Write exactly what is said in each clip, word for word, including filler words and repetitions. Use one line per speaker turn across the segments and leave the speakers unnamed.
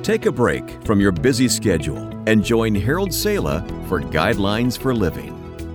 Take a break from your busy schedule and join Harold Sala for Guidelines for Living.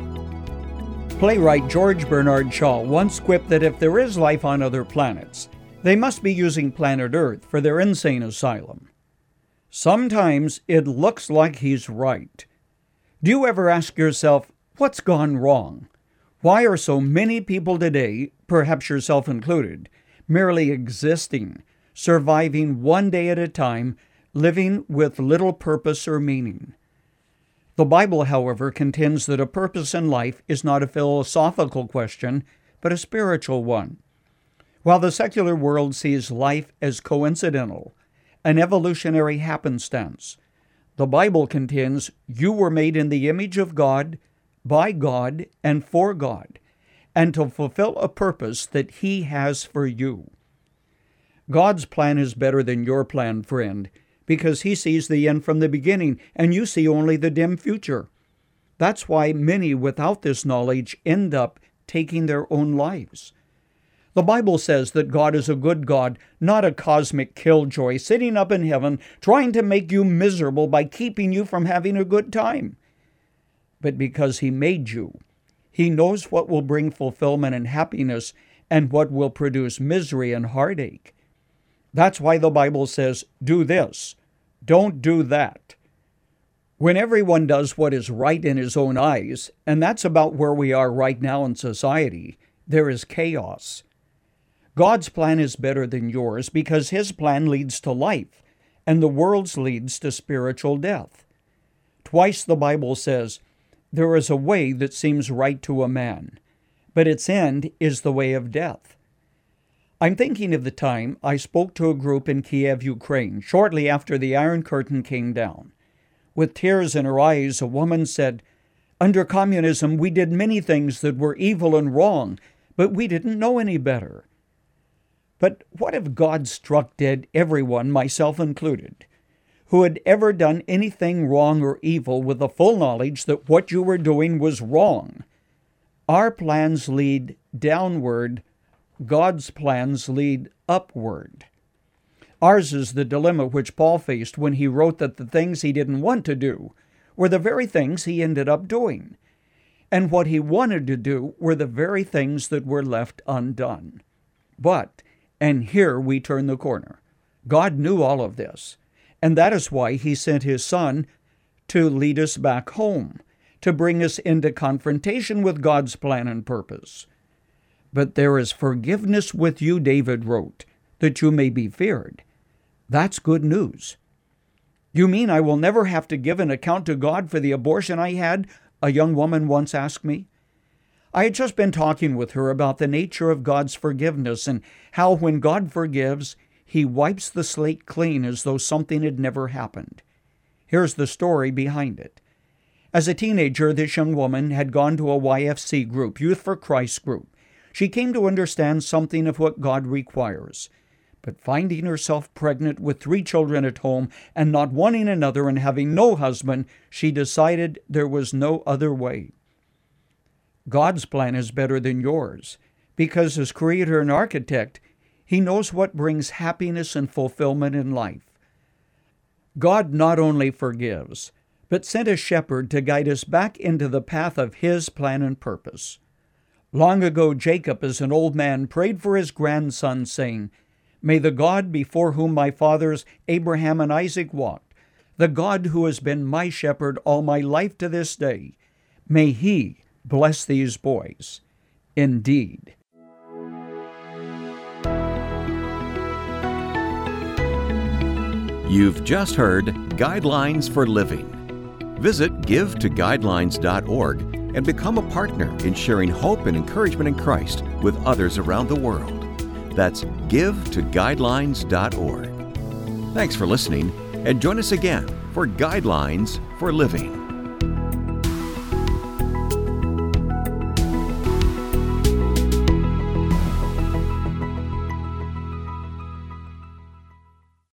Playwright George Bernard Shaw once quipped that if there is life on other planets, they must be using planet Earth for their insane asylum. Sometimes it looks like he's right. Do you ever ask yourself, what's gone wrong? Why are so many people today, perhaps yourself included, merely existing, surviving one day at a time, living with little purpose or meaning? The Bible, however, contends that a purpose in life is not a philosophical question, but a spiritual one. While the secular world sees life as coincidental, an evolutionary happenstance, the Bible contends you were made in the image of God, by God, and for God, and to fulfill a purpose that He has for you. God's plan is better than your plan, friend, because He sees the end from the beginning, and you see only the dim future. That's why many without this knowledge end up taking their own lives. The Bible says that God is a good God, not a cosmic killjoy sitting up in heaven trying to make you miserable by keeping you from having a good time. But because He made you, He knows what will bring fulfillment and happiness and what will produce misery and heartache. That's why the Bible says, do this, don't do that. When everyone does what is right in his own eyes, and that's about where we are right now in society, there is chaos. God's plan is better than yours because His plan leads to life, and the world's leads to spiritual death. Twice the Bible says, there is a way that seems right to a man, but its end is the way of death. I'm thinking of the time I spoke to a group in Kiev, Ukraine, shortly after the Iron Curtain came down. With tears in her eyes, a woman said, under communism, we did many things that were evil and wrong, but we didn't know any better. But what if God struck dead everyone, myself included, who had ever done anything wrong or evil with the full knowledge that what you were doing was wrong? Our plans lead downward. God's plans lead upward. Ours is the dilemma which Paul faced when he wrote that the things he didn't want to do were the very things he ended up doing, and what he wanted to do were the very things that were left undone. But, and here we turn the corner, God knew all of this, and that is why He sent His Son to lead us back home, to bring us into confrontation with God's plan and purpose. But there is forgiveness with you, David wrote, that you may be feared. That's good news. You mean I will never have to give an account to God for the abortion I had? A young woman once asked me. I had just been talking with her about the nature of God's forgiveness and how when God forgives, He wipes the slate clean as though something had never happened. Here's the story behind it. As a teenager, this young woman had gone to a Y F C group, Youth for Christ group. She came to understand something of what God requires. But finding herself pregnant with three children at home and not wanting another and having no husband, she decided there was no other way. God's plan is better than yours, because as creator and architect, He knows what brings happiness and fulfillment in life. God not only forgives, but sent a shepherd to guide us back into the path of His plan and purpose. Long ago, Jacob, as an old man, prayed for his grandson, saying, may the God before whom my fathers Abraham and Isaac walked, the God who has been my shepherd all my life to this day, may He bless these boys. Indeed.
You've just heard Guidelines for Living. Visit give to guidelines dot org and become a partner in sharing hope and encouragement in Christ with others around the world. That's give to guidelines dot org. Thanks for listening, and join us again for Guidelines for Living.